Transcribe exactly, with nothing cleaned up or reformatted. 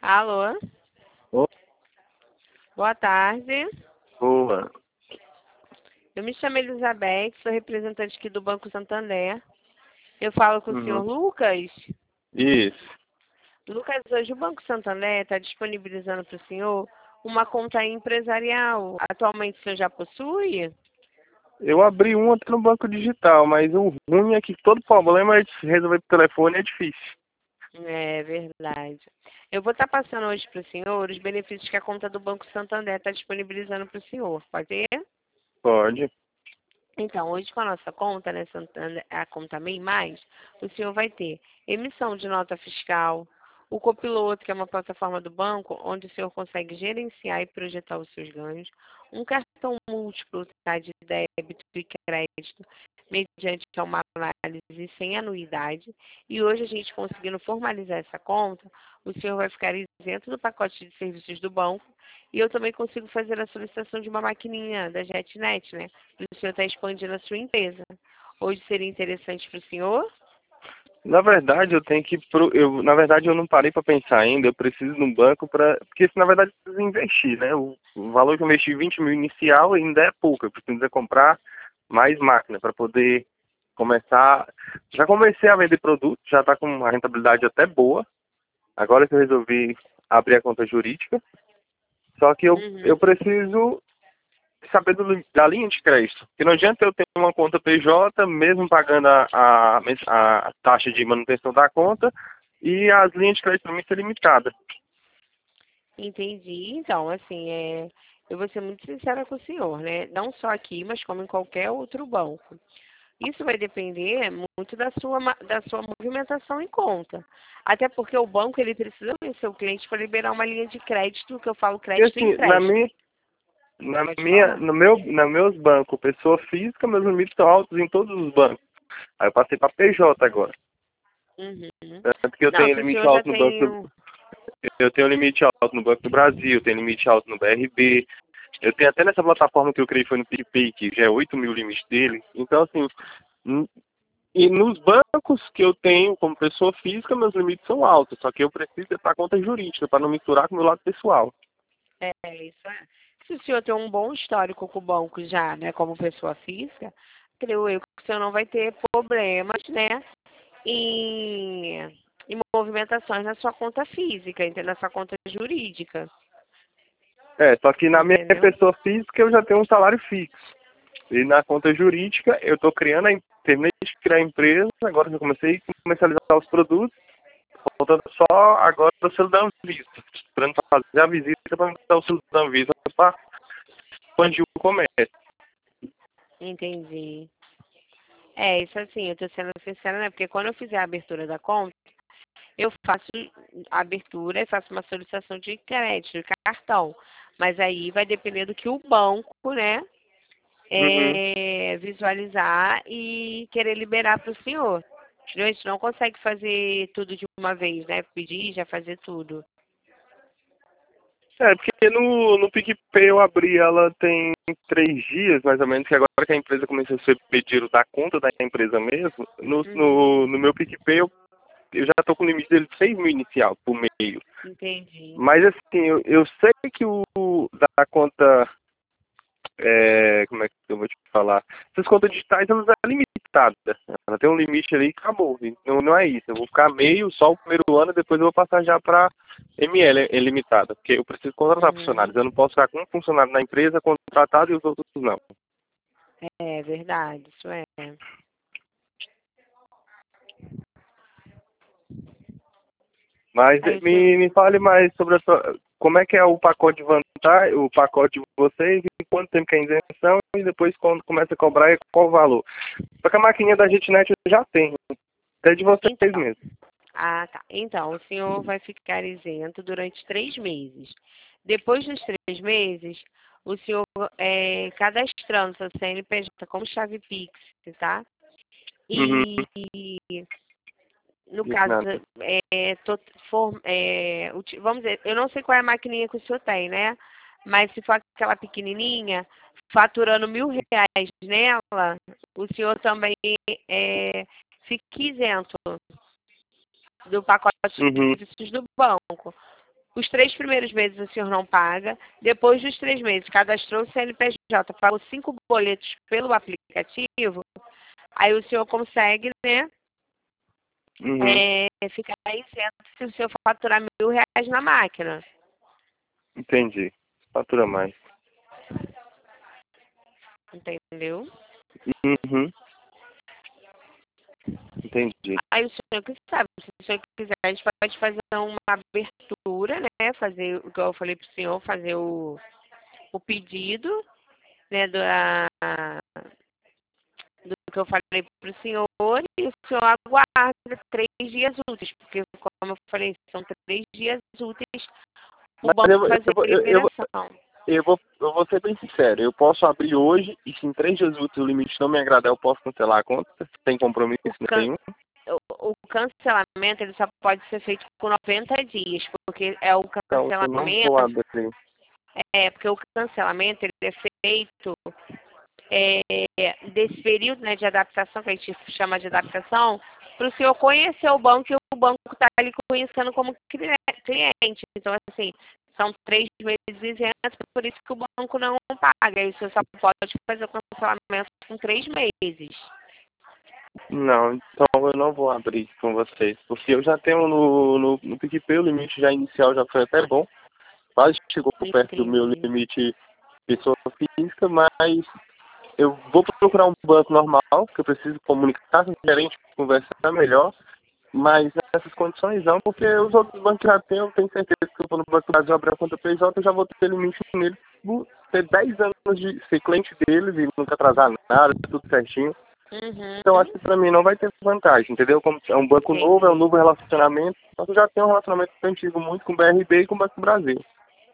Alô? Ô, Boa tarde. boa. Eu me chamo Elizabeth, sou representante aqui do Banco Santander. Eu falo com o senhor Uhum. Lucas. Isso. Lucas, hoje o Banco Santander está disponibilizando para o senhor uma conta empresarial. Atualmente o senhor já possui? Eu abri um até no banco digital, mas o ruim é que todo problema de resolver por telefone é difícil. É verdade. Eu vou estar passando hoje para o senhor os benefícios que a conta do Banco Santander está disponibilizando para o senhor. Pode ser? Pode. Então, hoje com a nossa conta, né, Santander, a conta MEI Mais, o senhor vai ter emissão de nota fiscal, o copiloto, que é uma plataforma do banco, onde o senhor consegue gerenciar e projetar os seus ganhos, um cartão múltiplo, tá, de débito e crédito, mediante uma análise sem anuidade, e hoje a gente conseguindo formalizar essa conta, o senhor vai ficar isento do pacote de serviços do banco, e eu também consigo fazer a solicitação de uma maquininha da JetNet, né? O senhor está expandindo a sua empresa. Hoje seria interessante para o senhor? Na verdade, eu tenho que pro... eu, na verdade, eu não parei para pensar ainda. Eu preciso de um banco para, porque na verdade eu preciso investir, né? O, o valor que eu investi vinte mil inicial ainda é pouco. Eu preciso comprar mais máquina para poder começar. Já comecei a vender produto, já está com uma rentabilidade até boa. Agora que eu resolvi abrir a conta jurídica, só que eu, eu Uhum. preciso saber do, da linha de crédito. Porque não adianta eu ter uma conta P J, mesmo pagando a, a, a taxa de manutenção da conta, e as linhas de crédito para mim ser limitadas. Entendi. Então, assim, é, eu vou ser muito sincera com o senhor, né? Não só aqui, mas como em qualquer outro banco. Isso vai depender muito da sua, ma- da sua movimentação em conta. Até porque o banco, ele precisa conhecer o cliente para liberar uma linha de crédito, que eu falo E crédito e assim, na empréstimo. minha, na Pode minha, falar. no meu, nos meus bancos, pessoa física, meus limites são altos em todos os bancos. Aí eu passei para P J agora. Uhum. Tanto que eu Não, tenho se o limite senhor já alto no banco tem do, um... eu tenho limite alto no Banco do Brasil, eu tenho limite alto no B R B. Eu tenho até nessa plataforma que eu criei foi no PicPay, que já é oito mil o limite dele. Então, assim, n- e nos bancos que eu tenho como pessoa física, meus limites são altos. Só que eu preciso ir para conta jurídica, para não misturar com o meu lado pessoal. É, isso é. Se o senhor tem um bom histórico com o banco já, né, como pessoa física, creio eu que o senhor não vai ter problemas, né, em, em movimentações na sua conta física, entendeu? Na sua conta jurídica, É, só que na minha entendeu? pessoa física eu já tenho um salário fixo. E na conta jurídica eu estou criando, a, em- terminei de criar a empresa, agora já comecei a comercializar os produtos. Faltando só agora o selo da Anvisa. Esperando fazer a visita para dar o selo da Anvisa para expandir o comércio. Entendi. É, isso assim, eu tô sendo sincera, né, porque quando eu fizer a abertura da conta, eu faço a abertura e faço uma solicitação de crédito, de cartão. Mas aí vai depender do que o banco, né, Uhum. é, visualizar e querer liberar para o senhor. Entendeu? A gente não consegue fazer tudo de uma vez, né? Pedir, já fazer tudo. É, porque no, no PicPay eu abri ela tem três dias, mais ou menos, que agora que a empresa começou a ser pedido da conta da empresa mesmo, no, Uhum, no, no meu PicPay eu, eu já estou com o limite dele de seis mil inicial por meio. entendi. Mas assim, eu, eu sei que o da conta é, como é que eu vou te falar? Essas contas digitais, elas é limitada. Ela tem um limite ali e acabou. Não, não é isso. Eu vou ficar meio só o primeiro ano e depois eu vou passar já para M L ilimitada. Porque eu preciso contratar Uhum, funcionários. Eu não posso ficar com um funcionário na empresa contratado e os outros não. é verdade, isso é. Mas Aí o senhor, me, me fale mais sobre a sua, como é que é o pacote de vantagem, o pacote de vocês, e quanto tempo que é a isenção e depois quando começa a cobrar e qual o valor. Só que a maquininha da JetNet eu já tenho. Até de vocês então, mesmo. ah, tá. Então, o senhor vai ficar isento durante três meses. Depois dos três meses, o senhor é, cadastrando seu C N P J como chave Pix, tá? Uhum. E no Isso caso, nada. é, tô, for, é, uti- vamos dizer, eu não sei qual é a maquininha que o senhor tem, né? Mas se for aquela pequenininha, faturando mil reais nela, o senhor também é, fica isento do pacote de Uhum. serviços do banco. Os três primeiros meses o senhor não paga. Depois dos três meses, cadastrou o C N P J, pagou cinco boletos pelo aplicativo, aí o senhor consegue, né, Uhum. é, ficar isento se o senhor faturar mil reais na máquina. Entendi. Fatura mais. Entendeu? Uhum. Entendi. Aí o senhor que sabe, se o senhor quiser, a gente pode fazer uma abertura, né? Fazer o que eu falei para o senhor, fazer o, o pedido, né? Do, a, do que eu falei para o senhor, e o senhor aguarda três dias úteis, porque, como eu falei, são três dias úteis o Mas banco eu, eu, fazer a eu, eu, eu, liberação. eu, vou, eu vou ser bem sincero. Eu posso abrir hoje e se em três dias úteis o limite não me agradar, eu posso cancelar a conta sem compromisso O, can, nenhum. o, o cancelamento ele só pode ser feito por noventa dias, porque é o Então eu não vou cancelamento. abrir. É, porque o cancelamento ele é feito é, desse período, né, de adaptação, que a gente chama de adaptação, para o senhor conhecer o banco e o banco está ali conhecendo como cliente. Então, assim, são três meses isentos, por isso que o banco não paga. Aí o senhor só pode fazer o cancelamento com três meses. Não, então eu não vou abrir com vocês. Porque eu já tenho no, no, no PicPay, o limite já inicial já foi até bom. Quase chegou perto do meu Entendi. limite pessoa física, mas eu vou procurar um banco normal, que eu preciso comunicar com o gerente, conversar melhor, mas nessas condições não, porque os outros bancos já têm, eu tenho certeza que eu vou no Banco do Brasil abrir a conta P J, eu já vou ter limite nele, vou ter dez anos de ser cliente deles e nunca atrasar nada, tudo certinho. Então acho Uhum. que pra mim não vai ter vantagem, entendeu? Como é um banco novo, é um Entendi. novo relacionamento, então eu já tenho um relacionamento antigo muito com o B R B e com o Banco do Brasil.